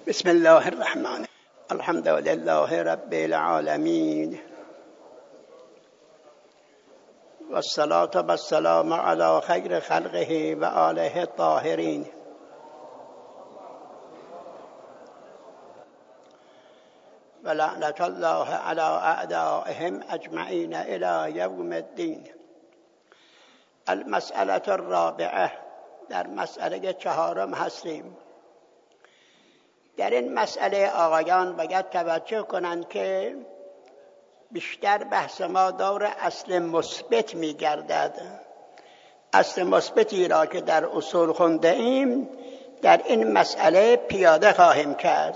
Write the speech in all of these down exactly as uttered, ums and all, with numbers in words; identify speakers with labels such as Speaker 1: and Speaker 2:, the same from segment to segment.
Speaker 1: بسم الله الرحمن الحمد لله رب العالمين والصلاة والسلام على خير خلقه وآله الطاهرين ولعنة الله على أعدائهم أجمعين إلى يوم الدين. المسألة الرابعة، در مسئله چهارم هستیم. در این مسئله آقایان باید توجه کنند که بیشتر بحث ما دور اصل مثبت می‌گردد. اصل مثبتی را که در اصول خونده ایم در این مسئله پیاده خواهیم کرد.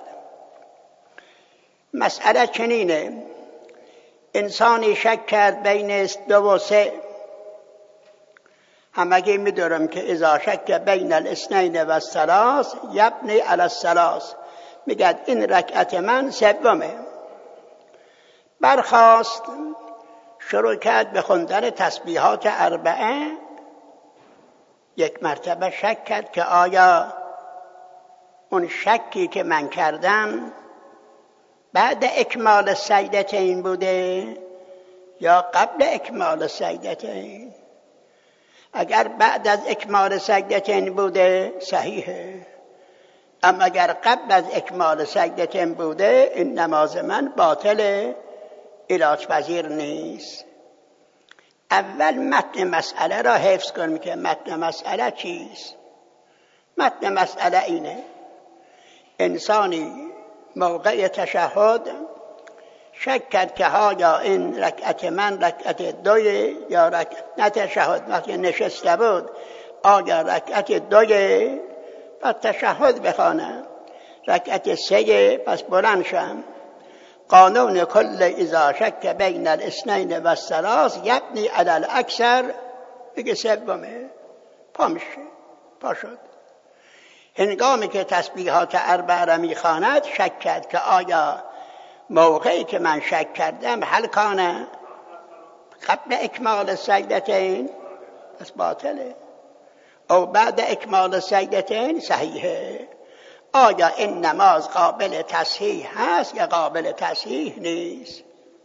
Speaker 1: مسئله چنینه: انسانی شک کرد بین دو و سه. همگی می‌دونم که اذا شک بین الاثنین و الثلاث یبنی علی الثلاث، میگه این رکعت من سومه. برخاست شروع کرد به خوندن تسبیحات اربعه. یک مرتبه شک کرد که آیا اون شکی که من کردم بعد اکمال سجدتین بوده یا قبل اکمال سجدتین. اگر بعد از اکمال سجدتین بوده صحیحه، اما اگر قبل از اکمال سجدتین بوده این نماز من باطله، علاج پذیر نیست. اول متن مسئله را حفظ کنیم که متن مسئله چیست. متن مسئله اینه: انسانی موقع تشهد شک کرد که آیا این رکعت من رکعت دوی یا رکعت نه تشهد، وقتی نشسته بود آیا رکعت دوی پس تشهد بخوانم، رکعت سه پس بلند شم. قانون کل اذا شک بین الاثنین و الثلاث یبنی علی الاکثر، بگه سومه، پا میشه، پا شد. هنگامی که تسبیحات اربعه را میخواند شک کرد که آیا موقعی که من شک کردم هل کانه قبل اکمال سجدتین پس باطله او بعد اکمال سجدتین صحیحه. آیا این نماز قابل تصحیح هست یا قابل تصحیح نیست؟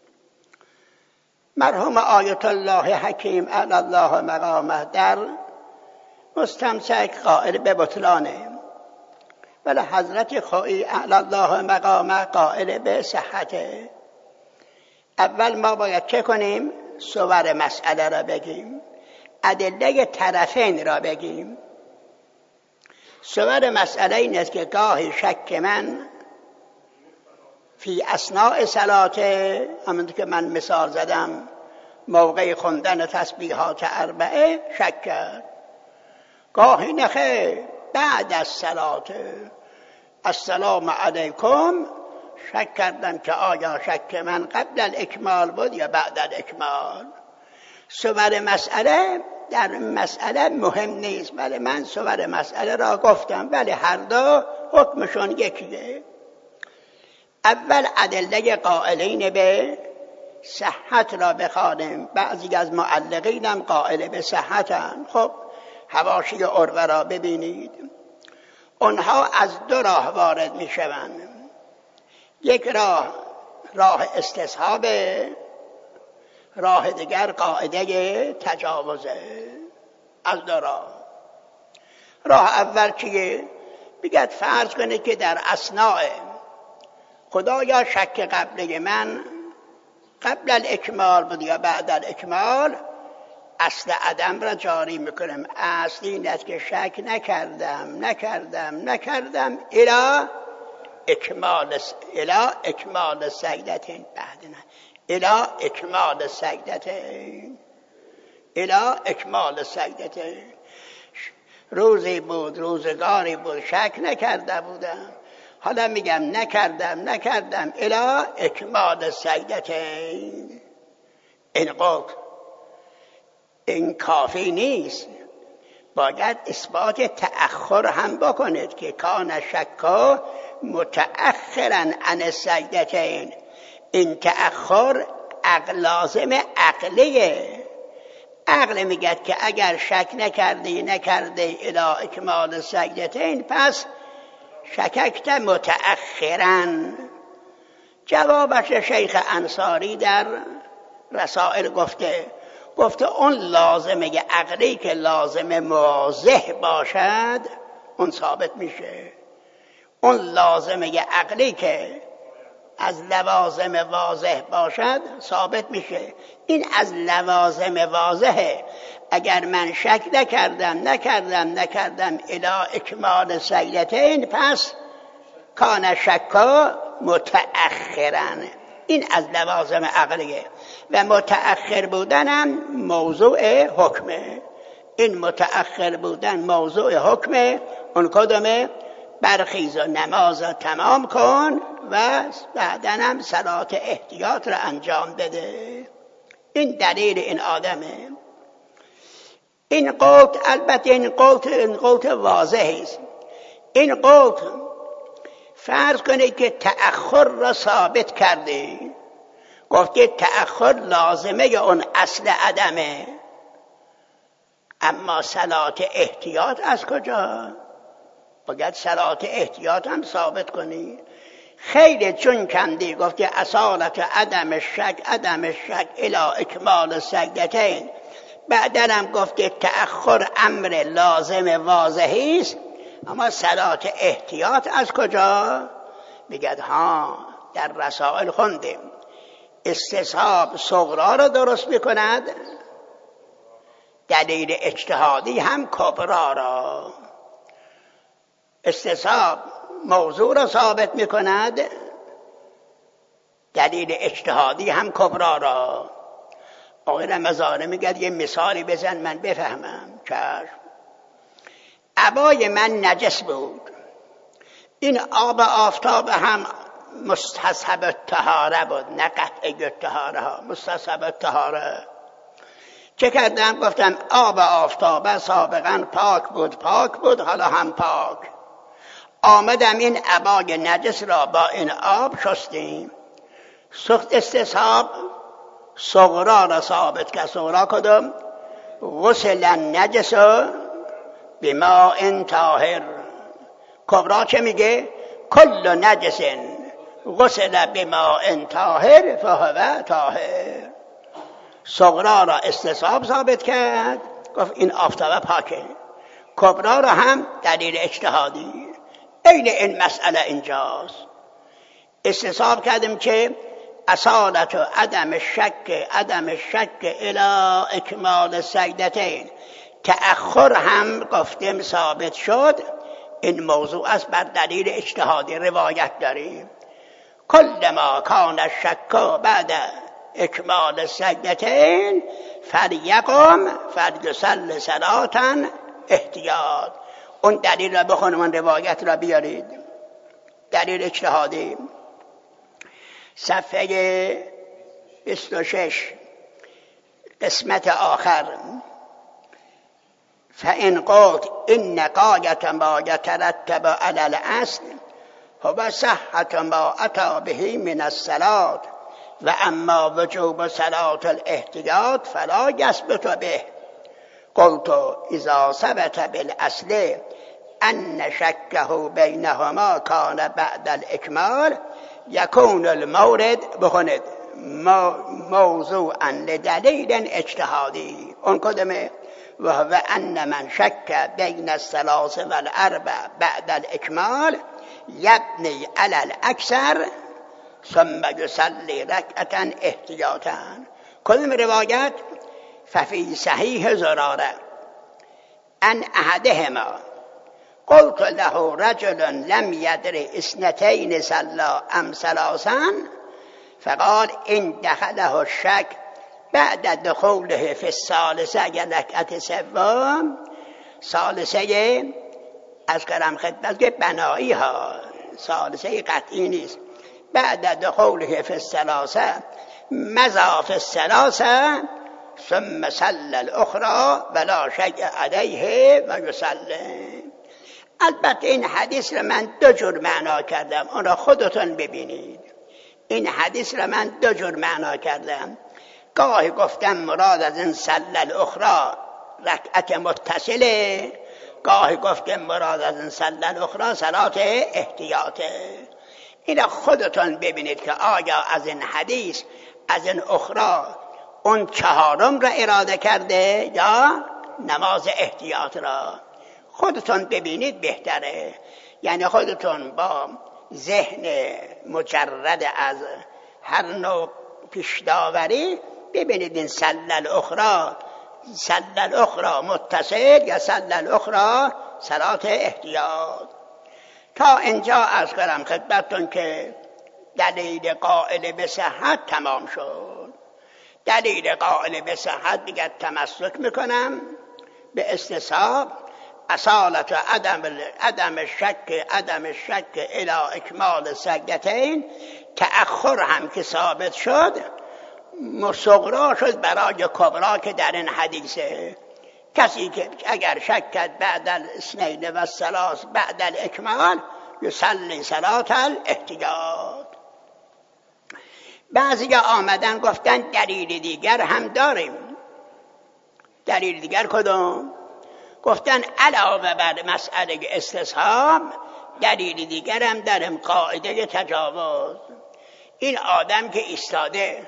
Speaker 1: مرحوم آیت الله حکیم اعلی الله مقامه در مستمسک قائل به بطلانه، ولی حضرت خویی اعلی الله مقامه قائل به صحته. اول ما باید چه کنیم؟ صور مسئله را بگیم، ادله طرفین را بگیم. صور مسئله این است که گاهی شک من فی اثناء صلات، همونطور که من مثال زدم موقع خوندن تسبیحات اربعه شک کرد، گاهی نخه بعد از صلات السلام علیکم شک کردم که آیا شک من قبل الاکمال بود یا بعد الاکمال. صور مسئله در مسئله مهم نیست، ولی من صور مسئله را گفتم، ولی هر دو حکمشون یکیه. اول ادله قائلین به صحت را بخوانیم. بعضی از معلقین هم قائل به صحتن. خب حواشی عروه را ببینید، اونها از دو راه وارد می شوند. یک راه راه استصحاب، راه دیگر قاعده تجاوزه. از دو راه. راه اول چیه؟ بگید فرض کنید که در اثناء خدایا شک قبله من قبل الاکمال بود یا بعد الاکمال، اصل عدم را جاری میکنم. اصل این است که شک نکردم نکردم نکردم الی اکمال الی اکمال سجدتین بعد نه الی اکمال سجدتین الی اکمال سجدتین. روزی بود، روزگاری بود شک نکرده بودم، حالا میگم نکردم نکردم الی اکمال سجدتین. این قول این کافی نیست، باید اثبات تأخر هم بکنید که کان شکا متأخرا عن السجدتین. این تأخر عقل لازم عقلیه. عقل میگه که اگر شک نکردی نکردی الی اکمال سجدتین پس شککت متأخراً. جوابش شیخ انصاری در رسائل گفته گفته اون لازمه عقلی که لازم واضح باشد اون ثابت میشه. اون لازمه عقلی که از لوازم واضح باشد ثابت میشه. این از لوازم واضحه. اگر من شک نکردم نکردم نکردم الی اکمال سیدتین، پس کان شکا متأخرن. این از لوازم عقلیه و متأخر بودنم موضوع حکمه. این متأخر بودن موضوع حکمه. اون کدومه؟ برخیز و نماز را تمام کن و بعدنم صلات احتیاط را انجام بده. این دلیل این آدمه. این قول البته این قول این قول واضحی است. این قول فرض کنید که تأخر را ثابت کرده، گفته تأخر لازمه اون اصل عدمه، اما صلات احتیاط از کجا؟ باید صلات احتیاط هم ثابت کنی. خیلی چون کندی گفته اصالت عدم شک عدم شک الی اکمال سجدتین، بعدن هم گفته تأخر امر لازم واضحی است، اما صلات احتیاط از کجا؟ بگد ها در رسائل خوندیم استصحاب صغرا را درست میکند، دلیل اجتهادی هم کبرا را. استصحاب موضوع را ثابت میکند، دلیل اجتهادی هم کبرا را. آقای رمضان میگه یه مثالی بزن من بفهمم. چشم. عبای من نجس بود، این آب آفتاب هم مستصحب الطهاره بود، نه قطع الطهاره ها، مستصحب الطهاره. چه کردم؟ گفتم آب آفتاب سابقا پاک بود پاک بود حالا هم پاک. آمدم این عبای نجس را با این آب شستیم. سخت استصحاب صغرا را ثابت که صغرا کدام؟ غسل النجس بماء طاهر. کبرا چه میگه؟ کل نجس غسل بماء طاهر فهو طاهر. صغرا را استصحاب ثابت کرد، گفت این آفتابه پاکه. کبرا را هم دلیل اجتهادی. این این مسئله اینجاست. استصحاب کردیم که اصالت و عدم شک عدم شک الی اکمال سجدتین، تأخر هم گفتیم ثابت شد. این موضوع است بر دلیل اجتهادی. روایت داریم کل ما کان الشک بعد اکمال سجدتین فلیقم فلیصلی صلاة احتیاط. اون دلیل را بخونم، اون روایت را بیارید. دلیل اجتهادی صفحه بیست و شش قسمت آخر. فإن قلت إن غاية ما يترتب على الأصل هو صحة ما أتى به من الصلاة وأما وجوب صلاة الاحتياط فلا يثبت به. قلت إذا ثبت بالأصل أن شكه بينهما كان بعد الإكمال يكون المورد بخند موضوعا لدليل اجتهادي. اون کدومه؟ وهو أن من شك بين الثلاث والأربع بعد الإكمال يبني على الأكثر ثم يصلي ركعة احتياطا. کدوم روایت؟ ففي صحيح زرارة أن أحدهما قلت له رجل لم يدر اثنتين صلى أم ثلاثا فقال إن دخله الشك بعد دخوله في الثالثة ركعة سوم. ثالثه از کلام خدمت که بنایی ها، ثالثه قطعی نیست. بعد دخوله في الثلاثة مضى في الثلاثة ثم صلى الأخرى ولا شيء عليه و يصلي. البته این حدیث را من دو جور معنا کردم، اون را خودتون ببینید. این حدیث را من دو جور معنا کردم. گاهی گفتم مراد از این صلی الاخری رکعت متصله، گاهی گفت که مراد از این سله الاخری صلات احتیاطه. اینا خودتون ببینید که آیا از این حدیث از این اخری اون چهارم را اراده کرده یا نماز احتیاط را. خودتون ببینید بهتره. یعنی خودتون با ذهن مجرد از هر نوع پیش‌داوری ببینید این سله الاخری سله الاخری متصل یا سله الاخری صلات احتیاط. تا اینجا عرض کنم خدمتتون که دلیل قائل به صحت تمام شد. دلیل قائل به صحت دیگر تمسک میکنم به استصحاب اصالت و عدم عدم شک عدم شک الی اکمال سجدتین. تأخر هم که ثابت شد مصغرا شد برای کبرا که در این حدیثه. کسی که اگر شک کرد بعد الاثنین و الثلاث بعد الاکمال یصلی صلات الاحتیاط. بعضی آمدن گفتن دلیل دیگر هم داریم. دلیل دیگر کدوم؟ گفتن علاوه بر مسئله استصحاب دلیل دیگر هم داریم، قاعده تجاوز. این آدم که ایستاده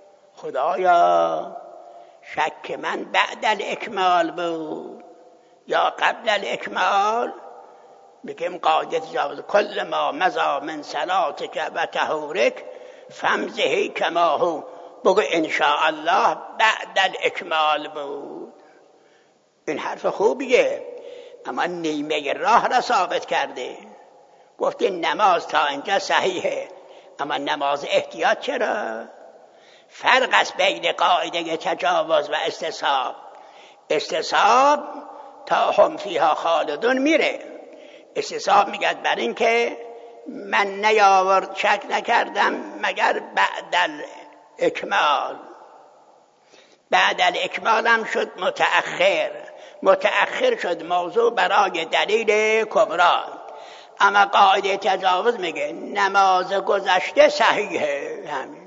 Speaker 1: خدایا شک من بعد الاکمال بود یا قبل الاکمال، میگیم قاعده تجاوز کل ما مضا من صلاتک و طهورک فامضه کما هو، بگو ان شاء الله بعد الاکمال بود. این حرف خوبیه اما نیمه راه را ثابت کرده. گفته نماز تا اینجا صحیحه اما نماز احتیاط چرا؟ فرق است بین قاعده تجاوز و استصحاب. استصحاب تا هم فیها خالدون میره. استصحاب میگه بر این که من نیاورد شک نکردم مگر بعد الاکمال. بعد الاکمال هم شد متأخر. متأخر شد موضوع برای دلیل کبرا. اما قاعده تجاوز میگه نماز گذشته صحیحه همین،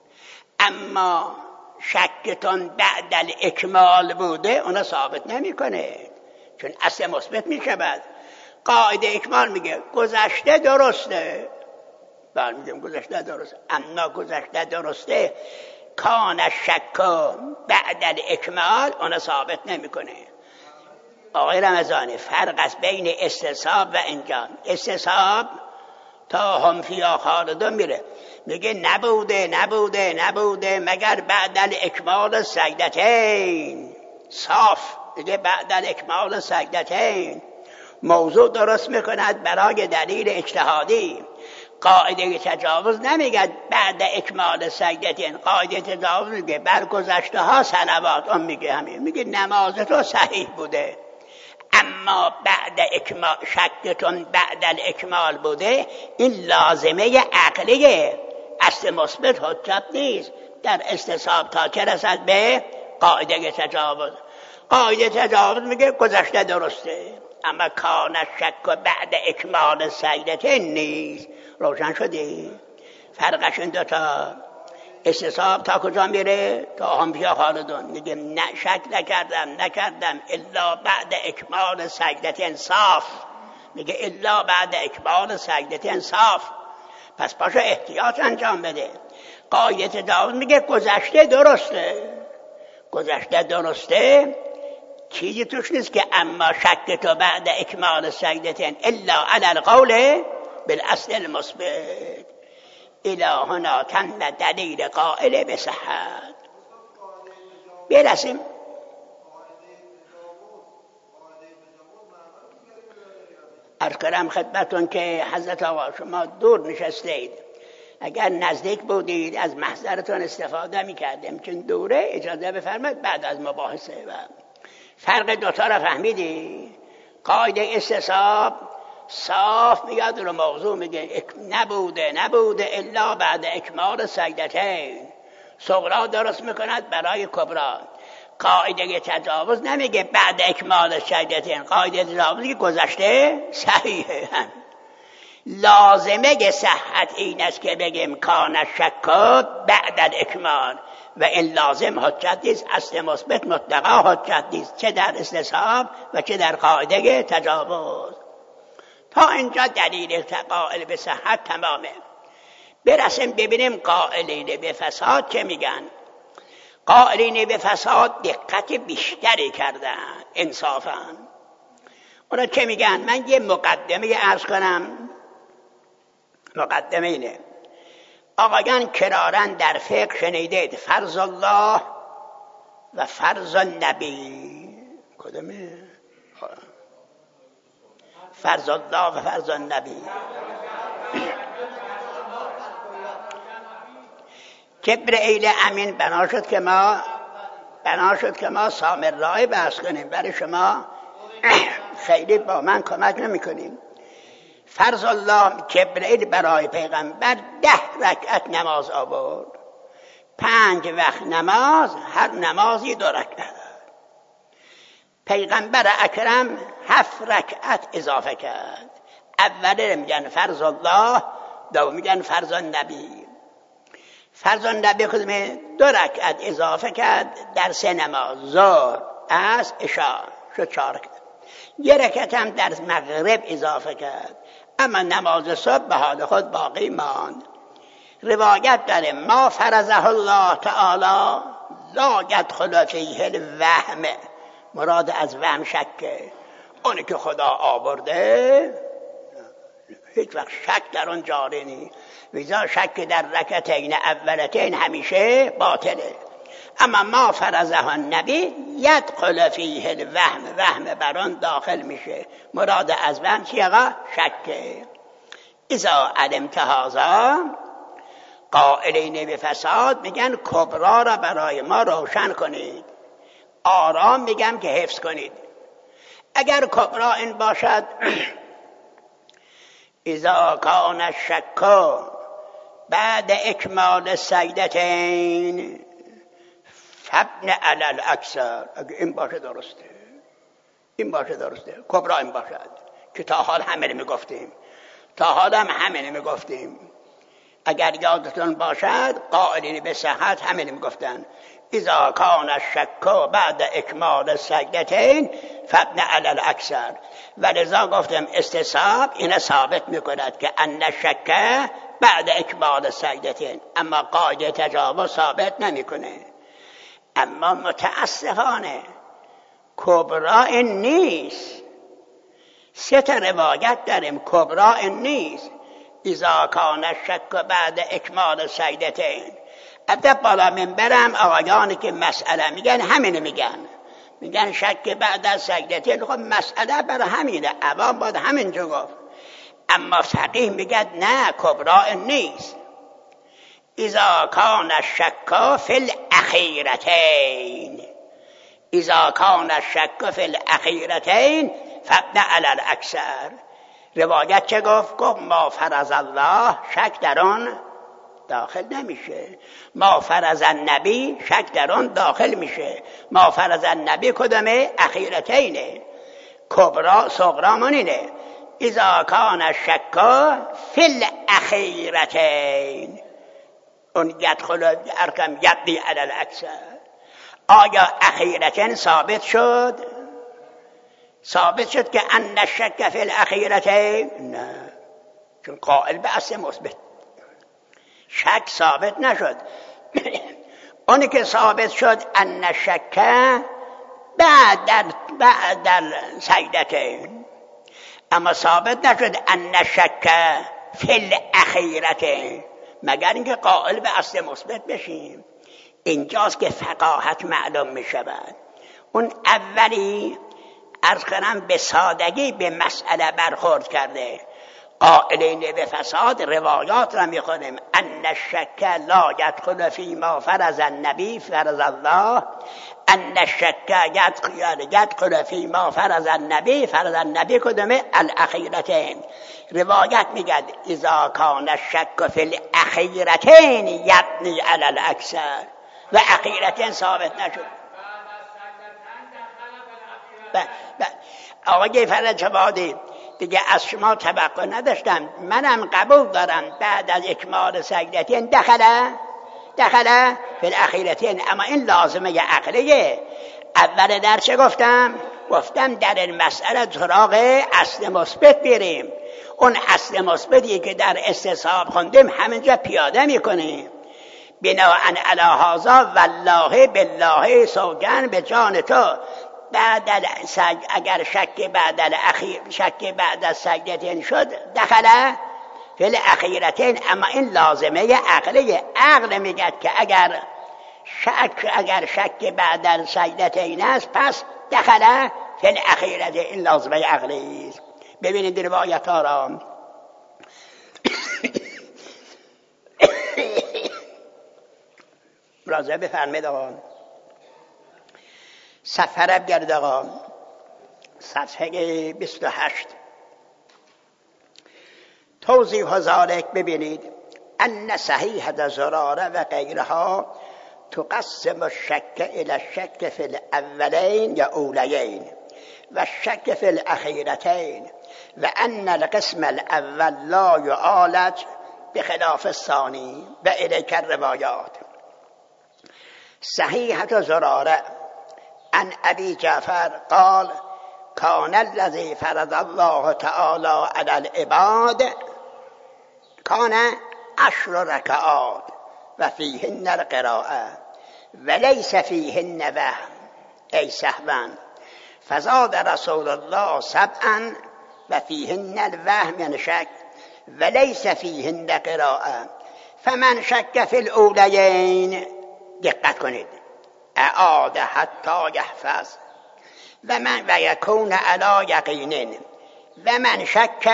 Speaker 1: اما شکتون بعد الاکمال بوده اونا ثابت نمیکنه چون اصل مثبت میشود. قاعده اکمال میگه گذشته درسته، بله میگم گذشته درسته، اما گذشته درسته کان شک بعد الاکمال اونا ثابت نمیکنه. آقای رمضانی فرق است بین استصحاب و انجام. استصحاب تا هم فیها خالدون میره، میگه نبوده نبوده نبوده مگر بعد الاکمال سجدتین. صاف میگه بعد الاکمال سجدتین. موضوع درست میکند برای دلیل اجتهادی. قاعده تجاوز نمیگه بعد اکمال سجدتین. قاعده تجاوز میگه بر گذشته ها صلوات. اون میگه همین، میگه نماز تو صحیح بوده اما بعد اکمال شکتون بعد الاکمال بوده. این لازمه عقلیه، اصل مثبت حجت نیست در استصحاب تا چه رسد به قاعده تجاوز. قاعده تجاوز میگه گذشته درسته اما کان شک بعد اکمال سجدتین نیست. روشن شدی؟ فرقش این دوتا. استصحاب تا کجا میره؟ تا هم فیها خالدون. میگه نه شک نکردم نکردم الا بعد اکمال سجدتین صاف. میگه الا بعد اکمال سجدتین صاف. پس پاشو احتیاط انجام بده. قاعده تجاوز میگه گذشته درسته. گذشته درسته چیزی توش نیست که اما شک تو بعد اکمال سجدتین الا علی القول بالاصل المثبت. الهنا تم دلیل قائل به صحت. برسیم عرض کنم خدمتون که حضرت آقا شما دور نشستید، اگر نزدیک بودید از محضرتون استفاده میکردیم چون دوره اجازه بفرمایید بعد از مباحثه. و فرق دوتا را فهمیدی؟ قاعده استصحاب صاف میاد رو موضوع میگه نبوده نبوده الا بعد اکمال سجدتین. صغرا درست میکند برای کبرا. قاعده تجاوز نمیگه بعد اکمال سجدتین. قاعده تجاوز که گذشته صحیحه. لازمه صحت این است که بگیم کان الشک بعد الاکمال و این لازم حجت نیست، اصل مثبت مطلقا حجت نیست، چه در استصحاب و چه در قاعده تجاوز. تا اینجا دلیل قائل به صحت تمامه. برسیم ببینیم قائلین به فساد چه میگن. قائلین به فساد دقت بیشتری کردن انصافا. اونا چه میگن؟ من یه مقدمه عرض کنم. مقدمه اینه، آقایان کرارن در فقه شنیدید فرض الله و فرض النبی. کدومه؟ فرض الله و فرض النبی. جبرئیل امین بنا شد که ما بنا شد که ما سامرایی بحث کنیم، برای شما خیلی با من کمک نمی کنیم. فرض الله جبرئیل برای پیغمبر ده رکعت نماز آورد، پنج وقت نماز، هر نمازی دو رکعت. پیغمبر اکرم هفت رکعت اضافه کرد. اوله میگن فرض الله، دوم میگن فرض النبی. فرض النبی خودمه دو رکعت اضافه کرد در سه نماز، ظهر، عصر، عشاء، شد چهار رکعت. یه رکعت هم در مغرب اضافه کرد، اما نماز صبح به حال خود باقی ماند. روایت داره ما فرضه الله تعالی لا یدخل فیه الوهم. مراد از وهم شکه، اونی که خدا آورده هیچ وقت شک در اون جاری نیست، ویزا شک در رکعتین اولتین همیشه باطله. اما ما فرضه النبی یدخل فیه الوهم، وهم بر آن داخل میشه. مراد از وهم چی آقا؟ شکه. اذا علمت هذا، قائلین به فساد میگن کبرا را برای ما روشن کنید، آرام میگم که حفظ کنید. اگر کبرا این باشد اذا کان الشک بعد اکمال سجدتین فبن علی الاکثر، اگر این باشه درسته، این باشه درسته، کبرا این باشد که تا حال همه میگفتیم، تا حال هم همه میگفتیم. اگر یادتون باشد قائلین به صحت همه میگفتن اذا کان الشک بعد اکمال سجدتین فبن علی الاکثر. ولذا گفتم استصحاب این ثابت میکند که ان الشک بعد اکمال سجدتین، اما قاعده تجاوز ثابت نمیکنه. اما متاسفانه کبرا این نیست. سه تا روایت داریم کبرا این نیست. اذا کان الشک بعد اکمال سجدتین. البته بالا منبرم آقایانی که مسئله میگن همین میگن، میگن شک بعد از سجدتین. خب مسئله برای همینه، عوام باید همینجا گفت. اما فقیه میگه نه، کبرا این نیست. اذا کان الشک فی الاخیرتین، اذا کان الشک فی الاخیرتین فبن علی الاکثر. روایت چه گفت؟ گفت ما فرض الله، شک در آن داخل نمیشه. ما فرض النبی، شک در آن داخل میشه. ما فرض النبی کدومه؟ اخیرتینه. کبرا صغرامون اینه اذا کان الشک فی الاخیرتین، اون یدخل ارکم یدی علی الاکثر. آیا اخیرتین ثابت شد؟ ثابت شد که ان الشک فی الاخیرتین؟ نه، چون قائل به اصل مثبت. شک ثابت نشد. اونی که ثابت شد ان الشک بعد در بعد در سجدتین، اما ثابت نشد ان الشک فی الاخیرتین، مگر اینکه قائل به اصل مثبت بشیم. اینجاست که فقاهت معلوم می شود. اون اولی عرض کنم به سادگی به مسئله برخورد کرده. قائلین به فساد روایات را میخونیم ان الشک لا یدخل فی ما فرض النبی فرض الله، ان الشک یدخل فی ما فرض النبی فرض النبی کدومه؟ الاخیرتین. روایت میگه اذا کان الشک فی الاخیرتین یبنی علی الاکثر، و اخیرتین ثابت نشد. آقای فرج بادی دیگه از شما توقع نداشتم، منم قبول دارم بعد از اکمال سجدتین دخله دخله فی الاخیرتین، اما این لازمه عقلیه. اول در چه گفتم؟ گفتم در این مسئله سراغ اصل مثبت بریم. اون اصل مثبتی که در استصحاب خوندیم همینجا پیاده میکنیم. بناءً علی هذا والله بالله سوگن به جان تو بعد سج... اگر شک بعد الاخیر شک بعد از سجدتین شد دخله فی الاخیرتین، اما این لازمه عقلیه. عقل میگه که اگر شک اگر شک بعد از سجدتین است پس دخله فی الاخیرتین، این لازمه عقلی است. ببینید روایت ها را. مراجعه بفرمایید آقا. صفحه بگرد آقا، صفحه بیست و هشت. توضیح ذالک ببینید. ان صحیحة زراره و غیرها تقسم الشک الى الشک فی الاولین یا اولیین و الشک فی الاخیرتین و ان القسم الاول لا يعالج بخلاف الثانی و الیک الروایات. صحیحة زراره عن ابی جعفر قال کان الذی فرض الله تعالی علی العباد کان عشر رکعات و فیهن القراءه وليس فیهن وهم ای سهوا، فزاد رسول الله سبعا و فیهن الوهم یعنی شک وليس فیهن قراءه، فمن شک فی الاولین، دقت کنید، اعاد حتی یحفظ و من و یکون علی یقین و من شک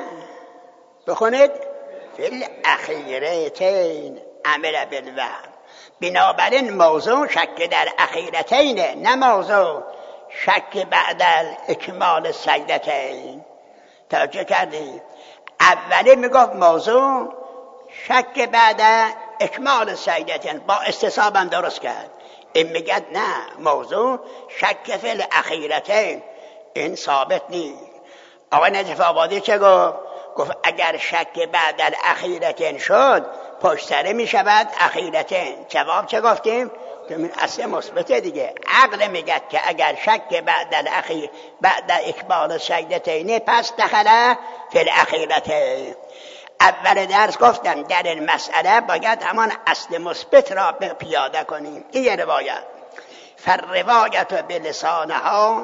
Speaker 1: بخونید فی الاخیرتین عمل بالوهم. بنابراین موضوع شک در اخیرتین، نه موضوع شک بعد اکمال سجدتین. توجه کردید؟ اولی میگفت موضوع شک بعد اکمال سجدتین، با استصحابم درست کرد. این میگه نه، موضوع شک فی الاخیرتین، این ثابت نیست. آقای نجف آبادی چه گفت؟ گفت اگر شک بعد الاخیرتین شد پشت سره میشود اخیرتین. جواب چه گفتیم؟ اصل مثبت دیگه. عقل میگه که اگر شک بعد الاخیر بعد اکمال سجدتین پس دخله فی الاخیرتین. اول درس گفتم در این مسئله باید همان اصل مثبت را پیاده کنیم. این یه روایت. فالروایت بلسانها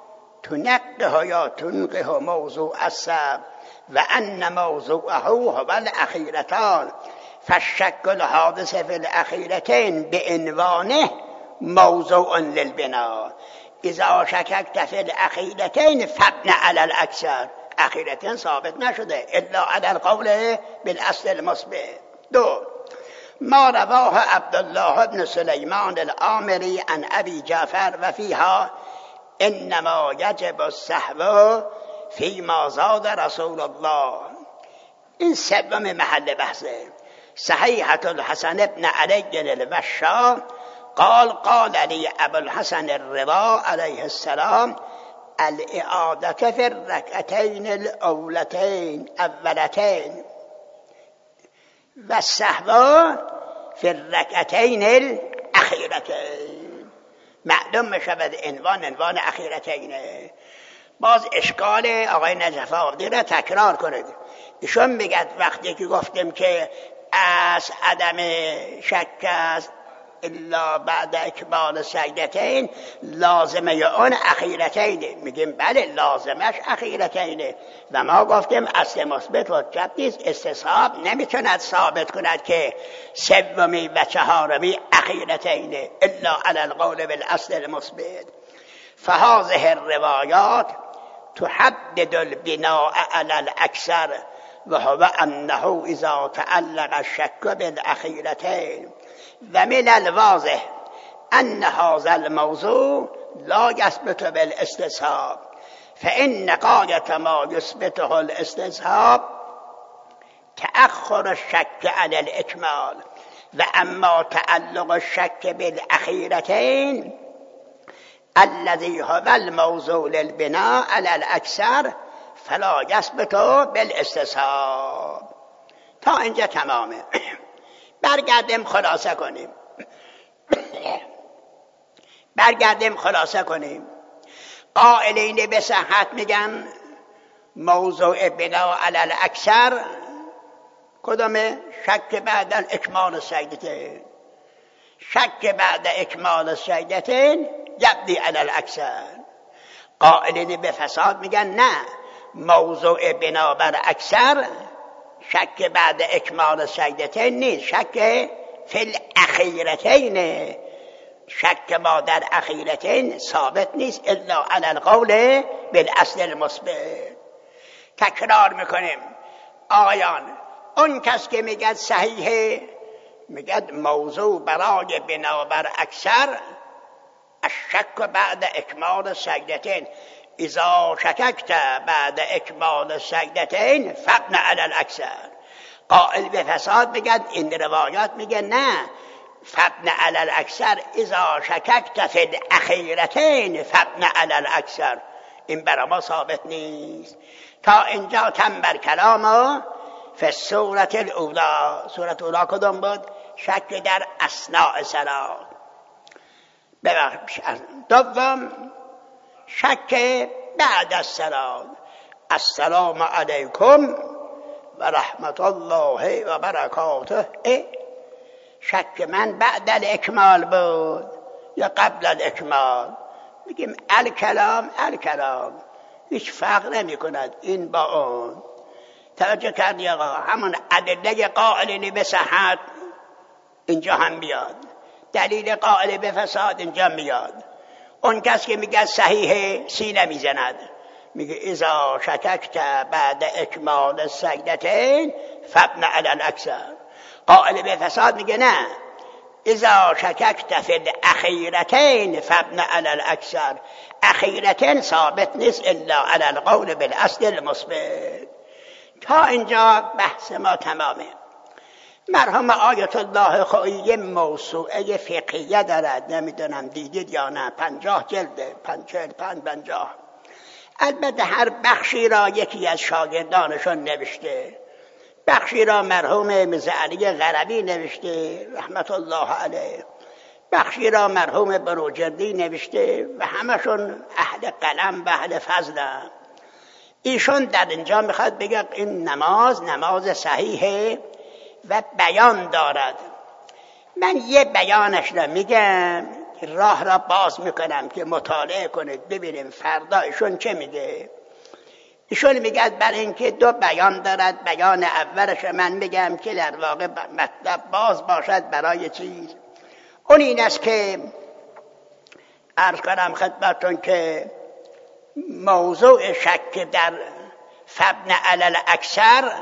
Speaker 1: تنقه یا تنقه موضوع السبب و ان موضوعه هو الاخیرتان، فالشک الحادث فی الاخیرتین بعنوانه موضوع للبناء. اذا شککت فی الاخیرتین فابن علی الاکثر، اخیرتین ثابت نشده الا علی القول بالاصل المثبت. دو، ما رواه عبدالله بن سلیمان العامری عن ابی جعفر و فیها انما یجب السهو فیما زاد رسول الله. این سوم محل بحثه. صحیحة الحسن ابن علی الوشا قال قال لی ابو الحسن الرضا علیه السلام الاعادة فی الرکعتین الاولتین اولتین و السهو فی الرکعتین الاخیرتین. معلوم میشود عنوان عنوان اخیرتینه. باز اشکال آقای نجف آبادی را تکرار کنید. ایشون میگه وقتی که گفتیم که از عدم شک است الا بعد اکمال سجدتین لازمه اون اخیرتینه، میگیم بله لازمش اخیرتینه و ما گفتیم اصل مثبت حجت نیست، استصحاب نمیتوند ثابت کند که سومی و چهارمی اخیرتینه الا علی القول بالاصل المثبت. فهذه الروایات تحدد البناء على الاکثر و هو انه اذا تعلق الشک بالاخیرتین و من الواضح ان هذا الموضوع لا يثبت بالاستصحاب، فان غایة ما يثبته الاستصحاب تأخر الشك عن الاکمال و اما تعلق الشك بالاخیرتین الذي هو الموضوع للبناء على الاكثر فلا یثبت بالاستصحاب. تا اینجا تمامه. برگردیم خلاصه کنیم. برگردیم خلاصه کنیم. قائلین به صحت میگن موضوع بنا علی الاکثر کدامه؟ شک بعد اکمال السجدتین. شک بعد اکمال السجدتین یبنی علی الاکثر. قائلین به فساد میگن نه، موضوع بنا بر اکثر شک بعد اکمال السجدتین نیست، شک فی الاخیرتین. شک ما در اخیرتین ثابت نیست الا علی القول بالاصل المثبت. تکرار میکنیم آقایان، اون کس که میگه صحیحه میگه موضوع برای بنابر اکثر الشک بعد اکمال السجدتین. اذا شککت بعد اکمال السجدتین فبن علی الاکثر. قائل به فساد میگن این روایات میگه نه، فبن علی الاکثر اذا شککت فی الاخیرتین فبن علی الاکثر. این برای ما ثابت نیست. تا اینجا تم بر کلام فی سورة الاولی. سورة اولی کدوم بود؟ شک در اثناء صلاة. دوم شک بعد الصلاة. السلام علیکم و رحمت الله و برکاته. شک من بعد الاکمال بود یا قبل الاکمال؟ میگیم الکلام الکلام، هیچ فرق نمی کند این با اون. توجه کردی آقا؟ همون ادله قائلین به صحت اینجا هم میاد، دلیل قائل به فساد اینجا میاد. اون کس که میگه صحیحه سینه میزند، میگه اذا شککت بعد اکمال السجدتین فبن علی الاکثر. قائل به فساد میگه نه، اذا شککت فی الاخیرتین فبن علی الاکثر. اخیرتین ثابت نیست الا علی القول بالاصل المثبت. تا اینجا بحث ما تمامه. مرحوم آیت الله خویی موسوعه فقهیه دارد، نمیدونم دیدید یا نه، پنجاه جلده، پنجاه پنج پنجاه. البته هر بخشی را یکی از شاگردانشون نوشته. بخشی را مرحوم میرزا علی غربی نوشته رحمت الله علیه، بخشی را مرحوم بروجردی نوشته و همشون اهل قلم و اهل فضلن. ایشون در اینجا میخواد بگه این نماز نماز صحیحه و بیان دارد. من یه بیانش را میگم، راه را باز میکنم که مطالعه کنید ببینیم فردا ایشون چه میگه. ایشون میگه برای اینکه دو بیان دارد، بیان اولش من میگم که در واقع مطلب باز باشد برای چیز. اون این است که عرض کنم خدمتتون که موضوع شک در فبن علی الاکثر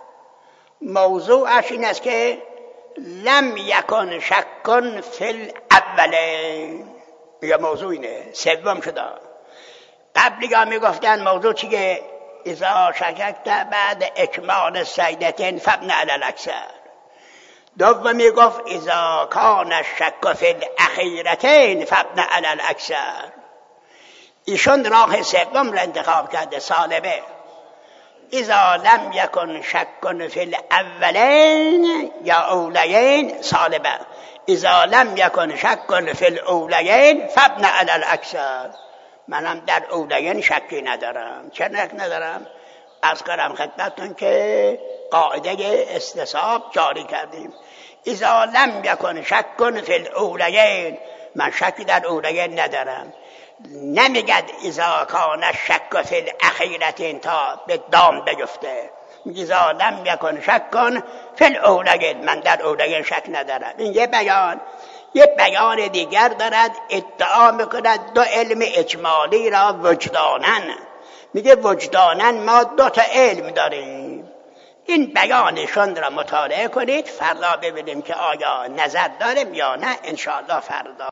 Speaker 1: موضوعش این است که لم یکن شکن فی الاولین. یا موضوع اینه. سوم شده. قبلی ها میگفتن موضوع چیه؟ اذا شککت بعد اکمال السجدتین فبن علی الاکثر. دوم میگفت اذا کان الشک فی الاخیرتین فبن علی الاکثر. ایشون راه سوم را انتخاب کرده، سالبه. اذا لم یکن شک فی الاولین یا اولیین سالبه. اذا لم یکن شک فی الاولین فبن علی الاکثر. منم در اولیین شکی ندارم. چرا ندارم؟ از کنم خدمتتون که قاعده استصحاب جاری کردیم. اذا لم یکن شک فی الاولین، من شکی در اولیین ندارم. نمیگد اذا کان الشک فی الاخیرتین تا به دام بیفته. میگه اذا لم یکن شک فی الاولین، من در اولیین شک ندارم. این یه بیان. یه بیان دیگر دارد، ادعا میکند دو علم اجمالی را وجدانن. میگه وجدانن ما دو تا علم داریم. این بیانشون را مطالعه کنید، فردا ببینیم که آیا نظر داریم یا نه. انشاءالله فردا